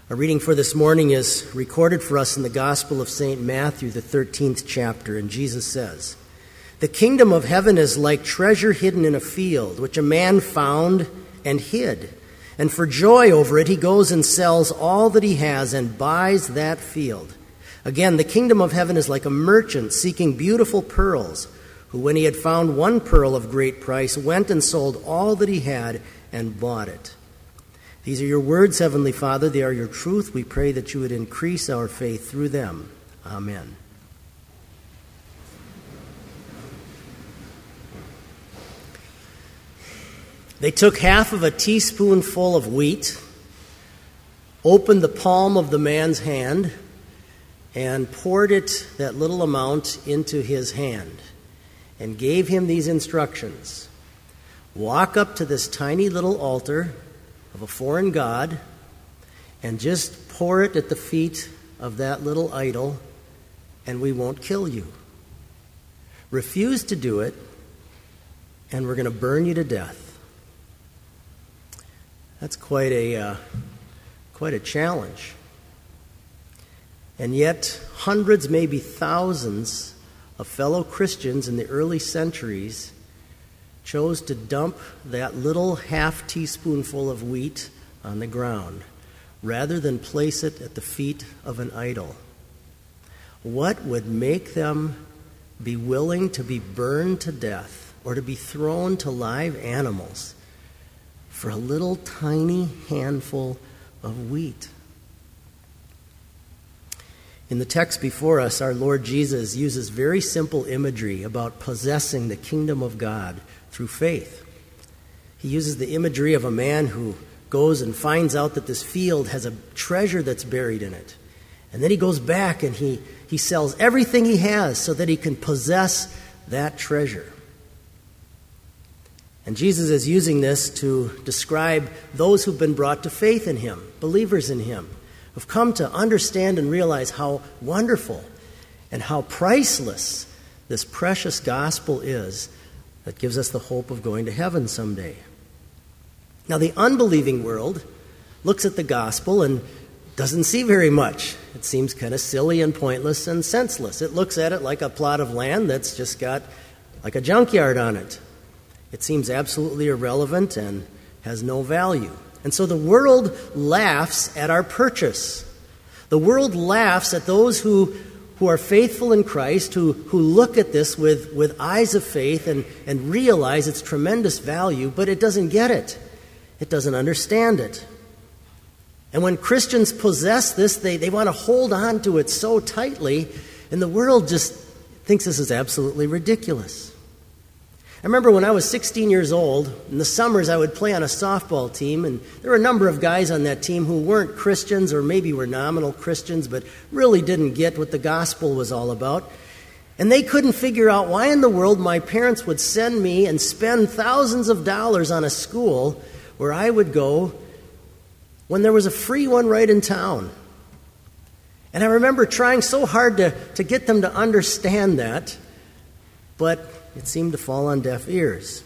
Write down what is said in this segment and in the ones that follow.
Our reading for this morning is recorded for us in the Gospel of St. Matthew, the 13th chapter, and Jesus says, "The kingdom of heaven is like treasure hidden in a field, which a man found and hid. And for joy over it, he goes and sells all that he has and buys that field. Again, the kingdom of heaven is like a merchant seeking beautiful pearls, who, when he had found one pearl of great price, went and sold all that he had and bought it." These are your words, Heavenly Father. They are your truth. We pray that you would increase our faith through them. Amen. They took half of a teaspoonful of wheat, opened the palm of the man's hand, and poured it, that little amount, into his hand, and gave him these instructions. Walk up to this tiny little altar of a foreign god and just pour it at the feet of that little idol, and we won't kill you. Refuse to do it, and we're going to burn you to death. That's quite a challenge. And yet, hundreds, maybe thousands of fellow Christians in the early centuries chose to dump that little half teaspoonful of wheat on the ground rather than place it at the feet of an idol. What would make them be willing to be burned to death or to be thrown to live animals for a little tiny handful of wheat? In the text before us, our Lord Jesus uses very simple imagery about possessing the kingdom of God through faith. He uses the imagery of a man who goes and finds out that this field has a treasure that's buried in it. And then he goes back and he sells everything he has so that he can possess that treasure. And Jesus is using this to describe those who've been brought to faith in him, believers in him, who've come to understand and realize how wonderful and how priceless this precious gospel is that gives us the hope of going to heaven someday. Now, the unbelieving world looks at the gospel and doesn't see very much. It seems kind of silly and pointless and senseless. It looks at it like a plot of land that's just got like a junkyard on it. It seems absolutely irrelevant and has no value. And so the world laughs at our purchase. The world laughs at those who are faithful in Christ, who look at this with eyes of faith and realize its tremendous value, but it doesn't get it. It doesn't understand it. And when Christians possess this, they want to hold on to it so tightly, and the world just thinks this is absolutely ridiculous. I remember when I was 16 years old, in the summers I would play on a softball team, and there were a number of guys on that team who weren't Christians or maybe were nominal Christians, but really didn't get what the gospel was all about. And they couldn't figure out why in the world my parents would send me and spend thousands of dollars on a school where I would go when there was a free one right in town. And I remember trying so hard to get them to understand that, but it seemed to fall on deaf ears.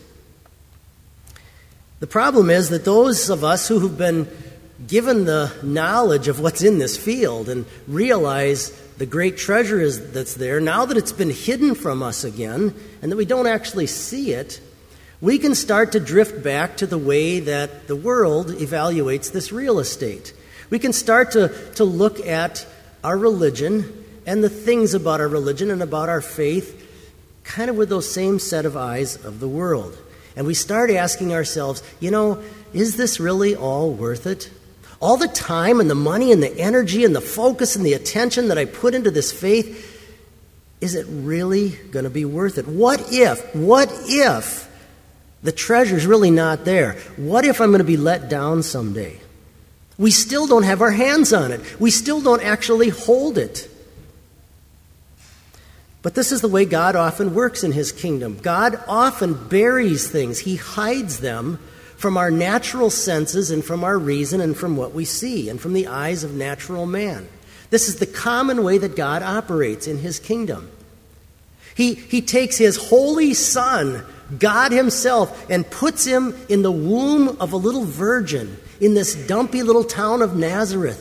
The problem is that those of us who have been given the knowledge of what's in this field and realize the great treasure that's there, now that it's been hidden from us again and that we don't actually see it, we can start to drift back to the way that the world evaluates this real estate. We can start to look at our religion and the things about our religion and about our faith kind of with those same set of eyes of the world. And we start asking ourselves, is this really all worth it? All the time and the money and the energy and the focus and the attention that I put into this faith, is it really going to be worth it? What if the treasure's really not there? What if I'm going to be let down someday? We still don't have our hands on it. We still don't actually hold it. But this is the way God often works in his kingdom. God often buries things. He hides them from our natural senses and from our reason and from what we see and from the eyes of natural man. This is the common way that God operates in his kingdom. He takes his holy Son, God himself, and puts him in the womb of a little virgin in this dumpy little town of Nazareth.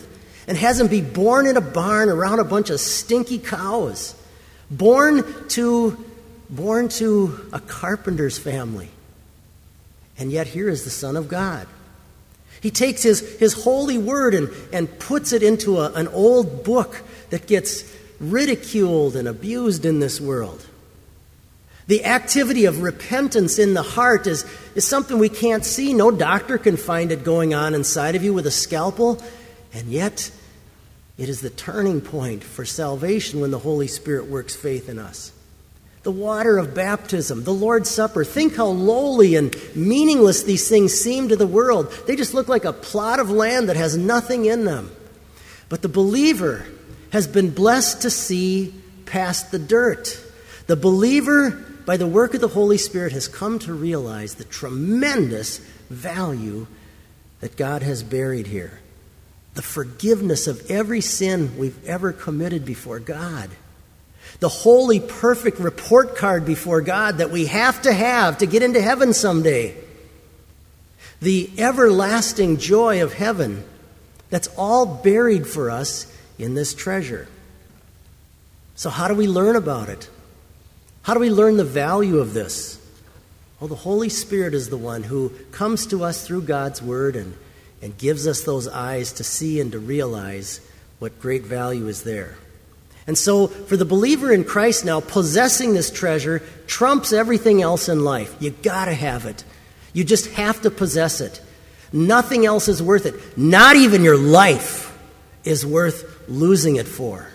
and has him be born in a barn around a bunch of stinky cows. Born to a carpenter's family. And yet here is the Son of God. He takes his holy word and puts it into an old book that gets ridiculed and abused in this world. The activity of repentance in the heart is something we can't see. No doctor can find it going on inside of you with a scalpel. And yet, it is the turning point for salvation when the Holy Spirit works faith in us. The water of baptism, the Lord's Supper. Think how lowly and meaningless these things seem to the world. They just look like a plot of land that has nothing in them. But the believer has been blessed to see past the dirt. The believer, by the work of the Holy Spirit, has come to realize the tremendous value that God has buried here. The forgiveness of every sin we've ever committed before God. The holy, perfect report card before God that we have to get into heaven someday. The everlasting joy of heaven that's all buried for us in this treasure. So how do we learn about it? How do we learn the value of this? Well, the Holy Spirit is the one who comes to us through God's Word and gives us those eyes to see and to realize what great value is there. And so, for the believer in Christ now, possessing this treasure trumps everything else in life. You gotta have it. You just have to possess it. Nothing else is worth it. Not even your life is worth losing it for.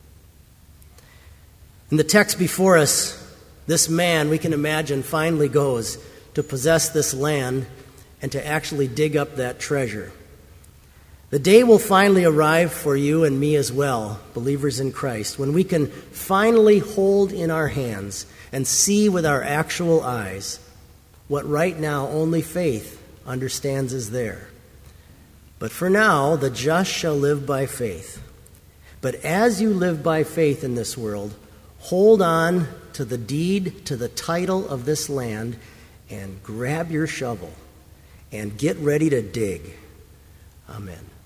In the text before us, this man, we can imagine, finally goes to possess this land and to actually dig up that treasure. The day will finally arrive for you and me as well, believers in Christ, when we can finally hold in our hands and see with our actual eyes what right now only faith understands is there. But for now, the just shall live by faith. But as you live by faith in this world, hold on to the deed, to the title of this land, and grab your shovel and get ready to dig. Amen.